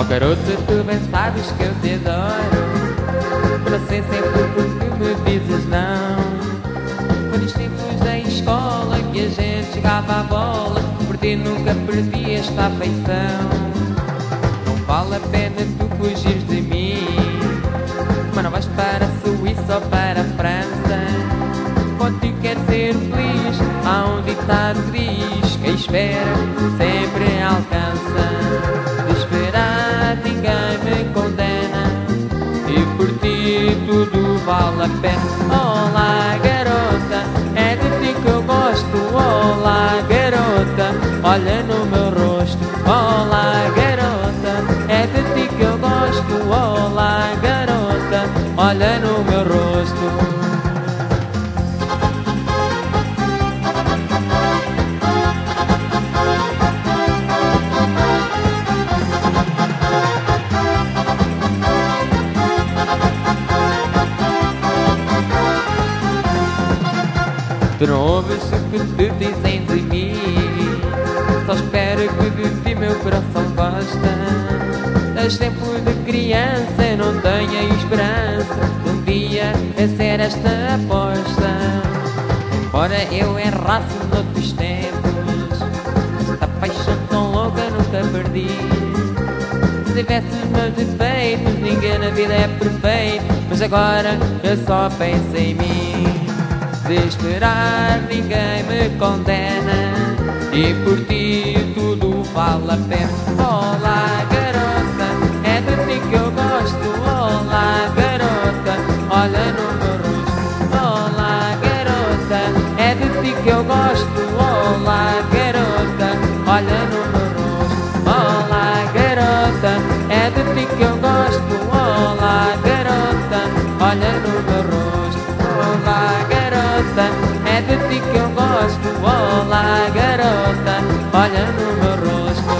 garota, tu bem sabes que eu te adoro. Para ser sempre porque me dizes não. Quando os tempos da escola que a gente jogava a bola, por ti nunca perdi esta afeição. Não vale a pena tu fugires de mim, mas não vais para a Suíça ou para a França. Quando tu queres ser feliz, há um ditado que diz que a espera sempre alcança. De esperar ninguém me condena, e por ti tudo vale a pena. Olá garota, é de ti que eu gosto. Olá garota, olha no meu rosto. Olá garota, é de ti que eu gosto. Olá garota, olha no meu rosto. Tu não ouves o que te dizem de mim, só espero que de ti meu coração gosta. Desde tempo de criança eu não tenho esperança de um dia vencer esta aposta. Embora eu errasse noutros tempos, esta paixão tão louca nunca perdi. Se tivesse os meus defeitos, ninguém na vida é perfeito, mas agora eu só penso em mim. De esperar ninguém me condena, e por ti tudo vale a pena. Olá garota, é de ti que eu gosto. Olá garota, olha no meu rosto. Olá garota, é de ti que eu gosto. Olá garota, olha no meu rosto. Olá garota, é de ti que eu gosto. Olá garota, olha no meu rosto. Olá garota, é de ti que eu gosto. Olá garota, olha no meu rosto.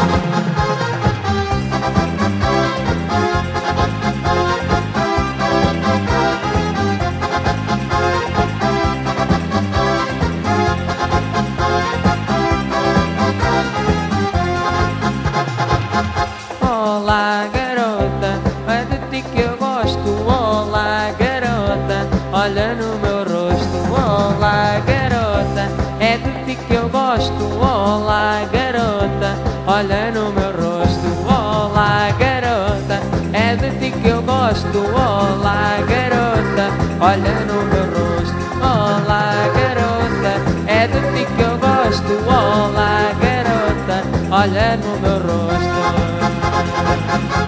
Olá garota, é de ti que eu gosto. Olá garota, olha no meu rosto. Olá garota, é de ti que eu gosto. Olá garota, olha no meu rosto. Olá garota, é de ti que eu gosto. Olá garota, olha no meu rosto. Olá garota, é de ti que eu gosto. Olá garota, olha no meu rosto.